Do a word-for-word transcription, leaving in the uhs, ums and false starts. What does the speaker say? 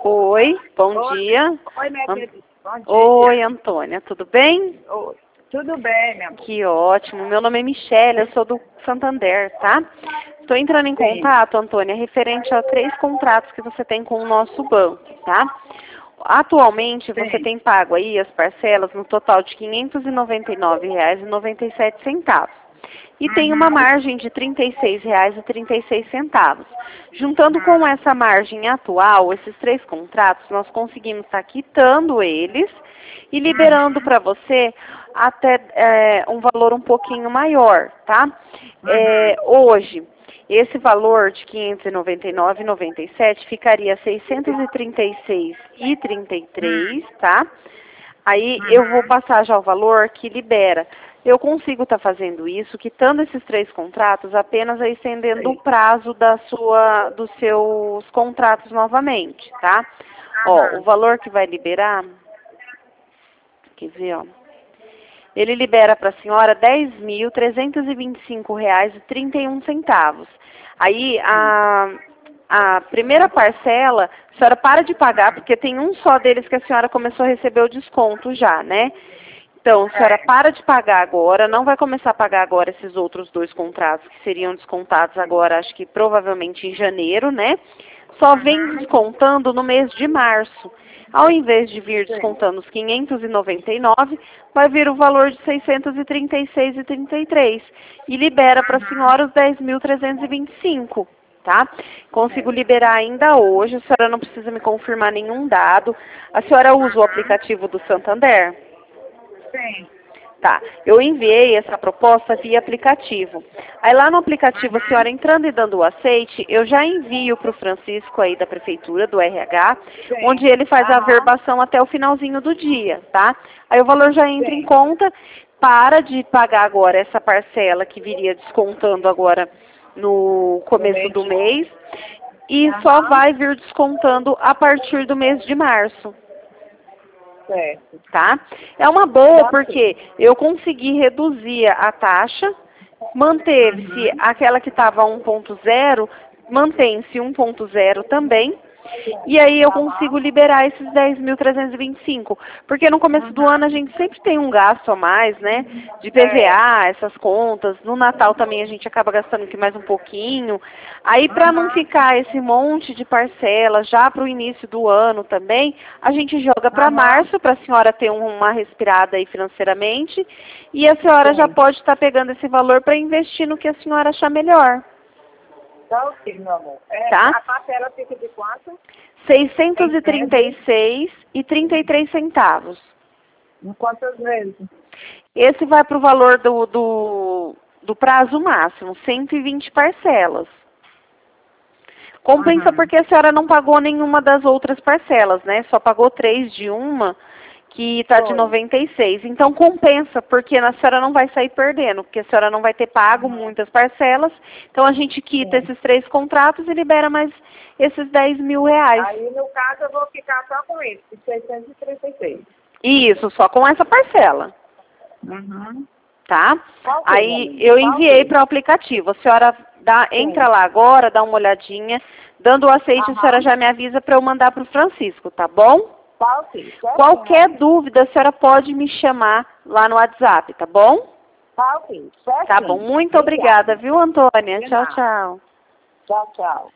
Oi, bom Oi. dia. Oi, minha An- querida. Bom dia. Oi, Antônia, tudo bem? Oi. Tudo bem, minha amor? Que ótimo. Meu nome é Michele, eu sou do Santander, tá? Estou entrando em Sim. contato, Antônia, referente a três contratos que você tem com o nosso banco, tá? Atualmente você Sim. tem pago aí as parcelas no total de quinhentos e noventa e nove reais e noventa e sete centavos. E tem uma Uhum. margem de trinta e seis reais e trinta e seis centavos. Juntando com Uhum. essa margem atual, esses três contratos, nós conseguimos estar quitando eles e liberando para você até é, um valor um pouquinho maior, tá? É, hoje, esse valor de quinhentos e noventa e nove reais e noventa e sete centavos ficaria seiscentos e trinta e seis reais e trinta e três centavos, tá? Aí eu vou Uhum. passar já o valor que libera. Eu consigo estar fazendo isso, quitando esses três contratos, apenas aí estendendo o Sim. prazo da sua, dos seus contratos novamente, tá? Ó, o Uhum. valor que vai liberar, quer ver, ó. Ele libera para a senhora dez mil trezentos e vinte e cinco reais e trinta e um centavos. Aí Sim. a, a primeira parcela, a senhora para de pagar, porque tem um só deles que a senhora começou a receber o desconto já, né? Então, a senhora É. para de pagar agora, não vai começar a pagar agora esses outros dois contratos que seriam descontados agora, acho que provavelmente em janeiro, né? Só vem Uhum. descontando no mês de março. Ao invés de vir Sim. descontando os quinhentos e noventa e nove, vai vir o valor de seiscentos e trinta e seis reais e trinta e três centavos. E libera para a Uhum. senhora os dez mil trezentos e vinte e cinco, tá? Consigo Sim. liberar ainda hoje, a senhora não precisa me confirmar nenhum dado. A senhora usa o Uhum. aplicativo do Santander? Sim. Tá, eu enviei essa proposta via aplicativo. Aí lá no aplicativo, a Uhum. senhora entrando e dando o aceite, eu já envio para o Francisco aí da Prefeitura, do R H, onde Sim. ele faz a Aham. averbação até o finalzinho do dia, tá? Aí o valor já entra em Sim. conta, para de pagar agora essa parcela que viria descontando agora no Do começo mês do de... mês, e só Aham. vai vir descontando a partir do mês de março. Certo. Tá? É uma boa Tá ok. porque eu consegui reduzir a taxa, manteve-se Uhum. aquela que estava um ponto zero, mantém-se um ponto zero também, e aí eu consigo Aham. liberar esses dez mil trezentos e vinte e cinco, porque no começo do ano a Uhum. gente sempre tem um gasto a mais, né, de É. P V A, essas contas, no Natal também a gente acaba gastando aqui mais um pouquinho, aí para não Uhum. ficar esse monte de parcelas já para o início do ano também, a gente joga para Aham. março para a senhora ter um- uma respirada aí financeiramente, e a senhora já Sim. pode estar pegando esse valor para investir no que a senhora achar melhor, Tá ok, meu amor. É, tá? a parcela fica de quanto? seiscentos e trinta e seiscentos. seis reais e trinta e três centavos. Em quantas vezes? Esse vai para o valor do, do, do prazo máximo, cento e vinte parcelas. Compensa Uhum. porque a senhora não pagou nenhuma das outras parcelas, né? Só pagou três de uma, que está de Foi. noventa e seis. Então compensa, porque a senhora não vai sair perdendo, porque a senhora não vai ter pago Uhum. muitas parcelas. Então a gente quita Sim. esses três contratos e libera mais esses dez mil reais. Aí, no caso, eu vou ficar só com isso, de seiscentos e trinta e seis. Isso, só com essa parcela. Uhum. Tá? Tá ok, meu Aí amigo. eu Tá enviei ok. para o aplicativo. A senhora dá, entra Sim. lá agora, dá uma olhadinha. Dando o aceite, a senhora Aham. já me avisa para eu mandar para o Francisco, tá bom? Tá ok. Certinho, meu Qualquer amigo. dúvida, a senhora pode me chamar lá no WhatsApp, tá bom? Tá ok. Tá bom. Certinho. Muito obrigada, Obrigada. viu, Antônia? De Tchau, nada. tchau. Tchau, tchau.